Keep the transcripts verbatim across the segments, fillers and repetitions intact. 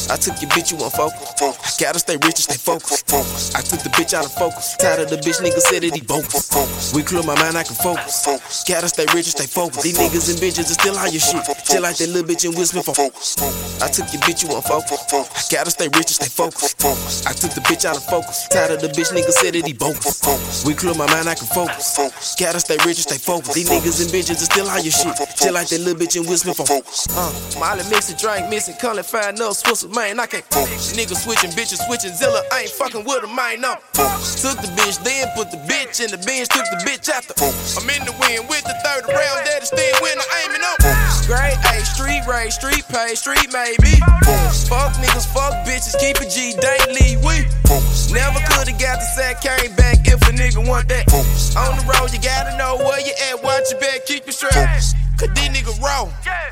I took your bitch, you want focus. Gotta stay rich and stay focused. I took the bitch out of focus. Tired of the bitch, nigga said that he bogus. We clear my mind, I can focus. Gotta stay rich and stay focused. These niggas and bitches are still on your shit. Chill like that little bitch and whisper for focus. I took your bitch, you want focus. Gotta stay rich and stay focused. I took the bitch out of focus. Tired of the bitch, nigga said that he bogus. We clear my mind, I can focus. Gotta stay rich and stay focused. These niggas and bitches are still on your shit. Chill like that little bitch and whisper for focus. Uh, Molly mixing, drink missing, color find up, Switzerland, man, I can't focus. Niggas switching, bitches switching, Zilla, I ain't fucking with them, I ain't no. Took the bitch, then put the bitch in the bench, took the bitch out the. I'm in the wind with the third round, that is still when I aiming up. Grade A, street race, street pay, street maybe. Fuck niggas, fuck bitches, keep it G daily, we. Never could've got the sack, came back if a nigga want that. On the road, you gotta know where you at, watch your back, keep it straight. Cause these niggas raw.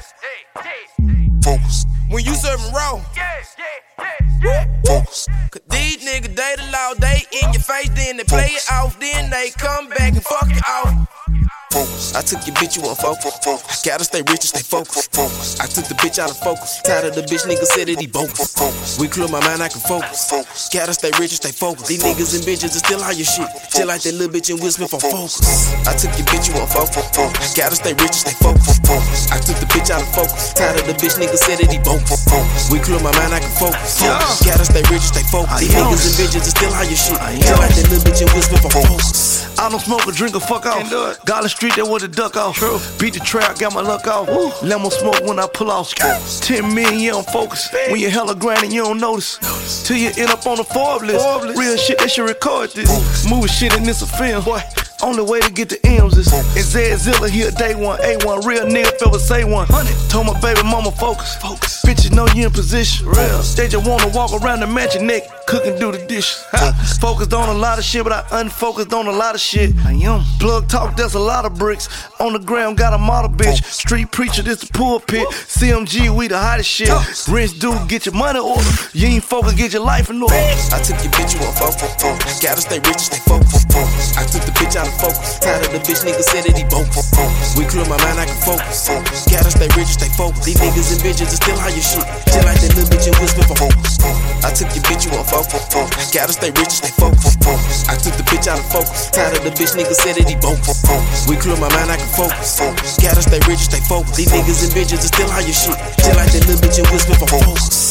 Focus. When you serving raw. Focus. Cause these niggas, they the law, they in your face, then they play it off, then they come back and fuck you off. Focus. I took your bitch, you want focus. Gotta stay rich and stay focused. I took the bitch out of focus. Tired of the bitch, nigga said that he bogus. We clear my mind, I can focus. Gotta stay rich and stay focused. These niggas and bitches are still on your shit. Chill like that little bitch and whisper for focus. I took your bitch, you want focus. Gotta stay rich and stay focused. I took the bitch out of focus. Tired of the bitch, nigga said that he bogus. We clear my mind, I can focus. Gotta stay rich and stay focused. These niggas and bitches are still on your shit. Chill like that little bitch and whisper for focus. I don't smoke or drink or fuck off. Garland Street, that was a duck off. True. Beat the trap, got my luck off. Woo. Lemon smoke when I pull off. Ten million, you don't focus. When you're hella grinding, you don't notice. Till you end up on the Forbes list. Forbes. Real shit, they should record this. Movie shit and this a film. Boy. Only way to get the M's is and Zed Zilla here day one, A one. Real nigga if ever say one. Told my baby mama focus. Focus. Bitches know you in position. Real. They just wanna walk around the mansion naked, cook and do the dishes. Focused on a lot of shit, but I unfocused on a lot of shit. I am. Plug talk, there's a lot of bricks. On the ground, got a model bitch. Street preacher, this the pulpit. C M G, we the hottest shit. Rinse dude, get your money order. You ain't focused, get your life in order. I took your bitch, you want focus. Gotta stay rich and stay focused. I took the bitch out of focus. Tired of the bitch, nigga said that he bogus. We clear my mind, I can focus. Gotta stay rich and stay focused. These niggas and bitches are still on your shit. Chill like that little bitch and whisper for focus. I took your bitch, you want focus. Gotta stay rich and stay focused. I took the bitch out of focus. Tired of the bitch, nigga said that he bogus. We clear my mind, I can focus. Gotta stay rich and stay focused. These niggas and bitches are still on your shit. Chill like that little bitch and whisper for focus.